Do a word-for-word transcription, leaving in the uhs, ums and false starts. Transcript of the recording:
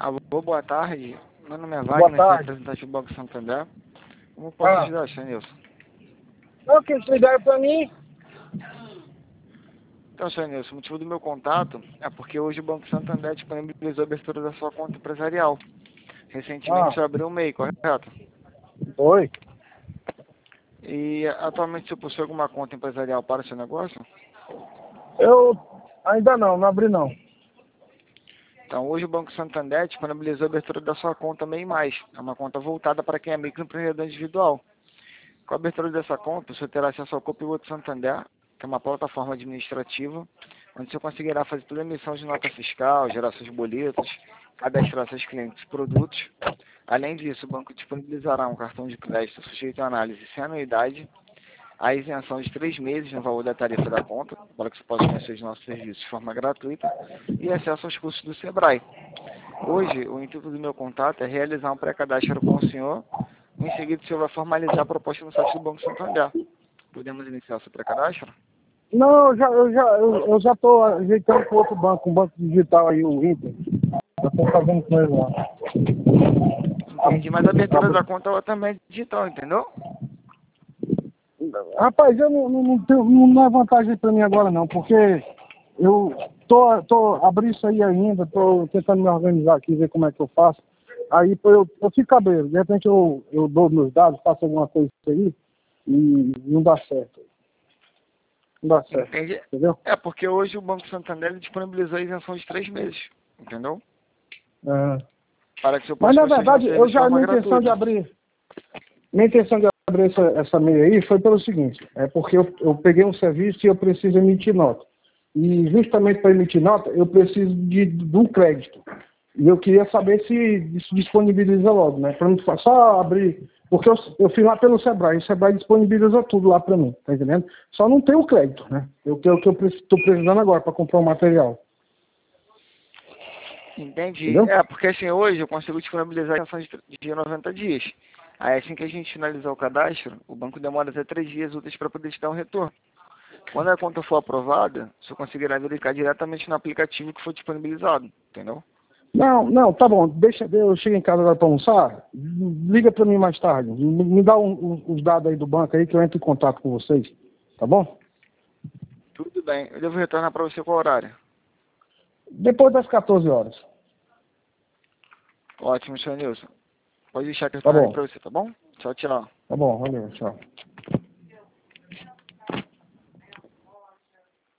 Alô, boa tarde. Meu nome é Boa Wagner, sou tarde. representante do Banco Santander. Como posso Ah, ajudar, senhor Nilson? não, que eles ligaram pra mim. Então, senhor Nilson, o motivo do meu contato é porque hoje o Banco Santander disponibilizou a abertura da sua conta empresarial. Recentemente Ah, você abriu o M E I, correto? oi. E atualmente você possui alguma conta empresarial para o seu negócio? Eu ainda não, não abri não. Então, hoje o Banco Santander disponibilizou a abertura da sua conta M E I mais. É uma conta voltada para quem é microempreendedor individual. Com a abertura dessa conta, você terá acesso ao Copiloto Santander, que é uma plataforma administrativa, onde você conseguirá fazer toda a emissão de nota fiscal, gerar seus boletos, cadastrar seus clientes e produtos. Além disso, o banco disponibilizará um cartão de crédito sujeito à análise sem anuidade, a isenção de três meses no valor da tarifa da conta, para que você possa conhecer os nossos serviços de forma gratuita, e acesso aos cursos do Sebrae. Hoje, o intuito do meu contato é realizar um pré-cadastro com o senhor. Em seguida, o senhor vai formalizar a proposta no site do Banco Santander. Podemos iniciar o seu pré-cadastro? Não, eu já, eu já, eu, eu já tô ajeitando com outro banco, um banco digital aí, o Inter. Já tô fazendo com ele lá. Entendi, mas a abertura Abri- da conta ela também é digital, entendeu? Rapaz, eu não, não, não, tenho, não é vantagem pra mim agora não, porque eu tô, tô abri isso aí ainda, tô tentando me organizar aqui, ver como é que eu faço. Aí pô, eu, eu fico cabreiro, de repente eu, eu dou meus dados, faço alguma coisa aí e não dá certo. Não dá certo, Entendi. entendeu? É, porque hoje o Banco Santander ele disponibilizou a isenção de três meses, entendeu? É. Para que o senhor Mas possa na conhecer os nossos verdade, eu serviços de já, forma minha intenção de gratuita. abrir, minha intenção de abrir essa, essa meia aí foi pelo seguinte, é porque eu, eu peguei um serviço e eu preciso emitir nota. E justamente para emitir nota, eu preciso de, de um crédito. E eu queria saber se isso disponibiliza logo, né? Para não só abrir. Porque eu, eu fiz lá pelo Sebrae, o Sebrae disponibiliza tudo lá para mim, tá entendendo? Só não tem o crédito, né? Eu, que é o que eu estou precisando agora para comprar o material. Entendi. Entendeu? É, porque assim, hoje eu consigo disponibilizar a isenção de de noventa dias. Aí assim que a gente finalizar o cadastro, o banco demora até três dias úteis para poder te dar um retorno. Quando a conta for aprovada, você conseguirá verificar diretamente no aplicativo que for disponibilizado, entendeu? Não, não, tá bom. Deixa eu chego em casa agora para almoçar. Liga para mim mais tarde. Me, me dá um, um, os dados aí do banco aí que eu entro em contato com vocês. Tá bom? Tudo bem. Eu devo retornar para você qual horário? Depois das quatorze horas. Ótimo, senhor Nilson. Pode deixar que eu Tá retornarei bom. para você, tá bom? Tchau, tchau. Tá bom, valeu, tchau.